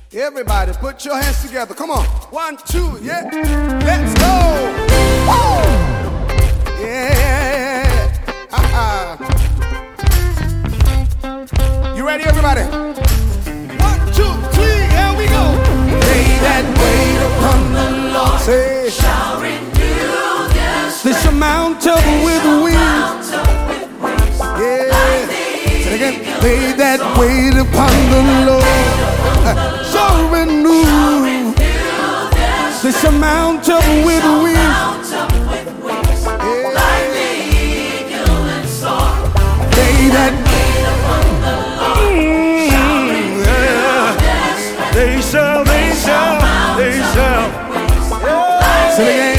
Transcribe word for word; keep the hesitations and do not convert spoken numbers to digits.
Everybody, put your hands together. Come on. One, two, yeah. Let's go. Woo! Yeah. Ha-ha. You ready, everybody? One, two, three, here we go. They that wait upon the Lord say, shall renew their strength. This amount of with wings. Yeah. Say it again. They that wait upon the Lord shall renew this amount of with wings. Yeah. They that wait upon the Lord shall renew their strength. They shall, they shall, they shall. Say it again.